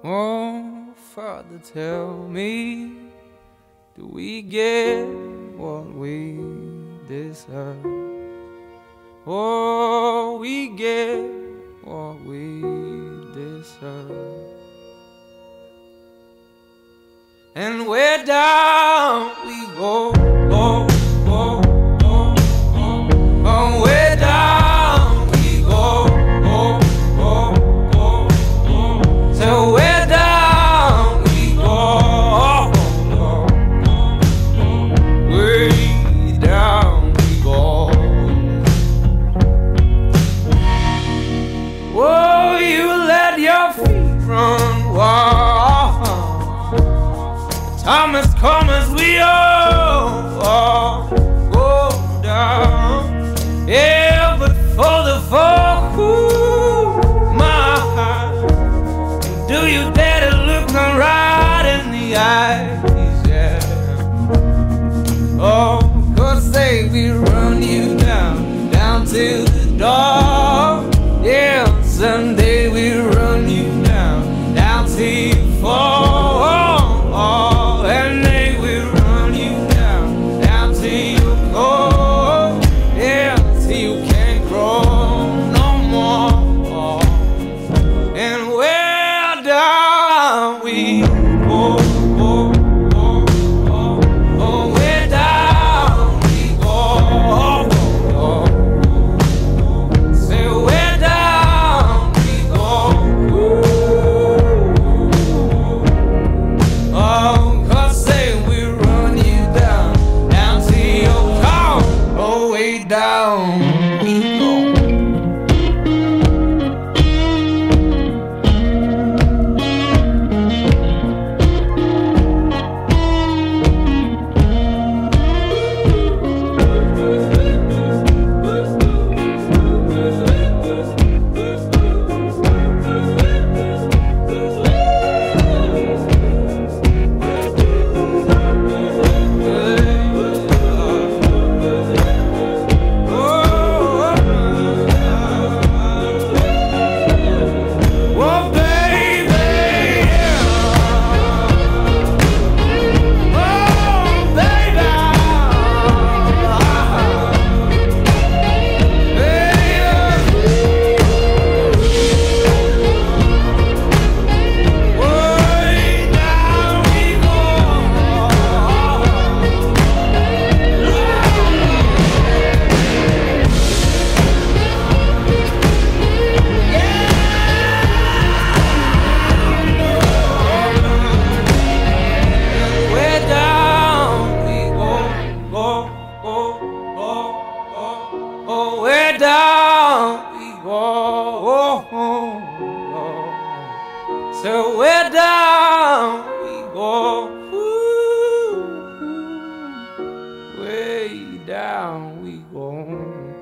Oh, Father, tell me, do we get what we deserve? Oh, we get what we deserve. And where down we go, oh, oh, oh, oh, oh, where down we go, oh, oh, oh, oh, so where down we go, oh, oh, oh, oh, way down we go. Oh, you let your feet run wild. Time has come as we all go down. Yeah, but for the fall, my heart, do you dare to look me right in the eyes? Yeah. Oh, 'cause they will run you down, down to the dark. Yeah, someday we'll run you down, down till you fall. And they will run you down, down till you go. Yeah, till you can't grow no more. And where down we go, oh, oh, oh, oh, where down we go, oh, oh, oh. Say where down we go, ooh, oh. Down we go. Oh, where down we go, oh, oh, oh. So where down we go, ooh, way down we go.